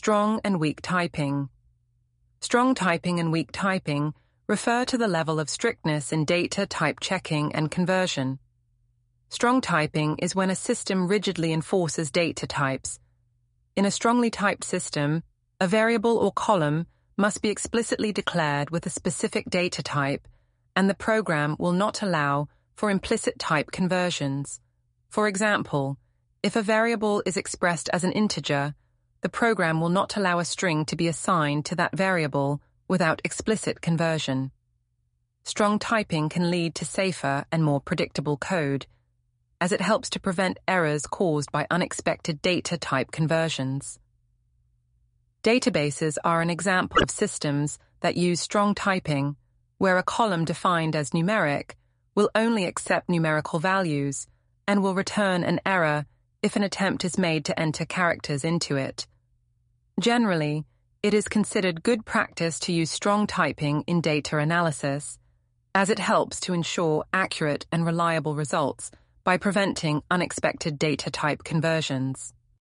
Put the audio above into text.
Strong and weak typing. Strong typing and weak typing refer to the level of strictness in data type checking and conversion. Strong typing is when a system rigidly enforces data types. In a strongly typed system, a variable or column must be explicitly declared with a specific data type, and the program will not allow for implicit type conversions. For example, if a variable is expressed as an integer, the program will not allow a string to be assigned to that variable without explicit conversion. Strong typing can lead to safer and more predictable code, as it helps to prevent errors caused by unexpected data type conversions. Databases are an example of systems that use strong typing, where a column defined as numeric will only accept numerical values and will return an error if an attempt is made to enter characters into it. Generally, it is considered good practice to use strong typing in data analysis, as it helps to ensure accurate and reliable results by preventing unexpected data type conversions.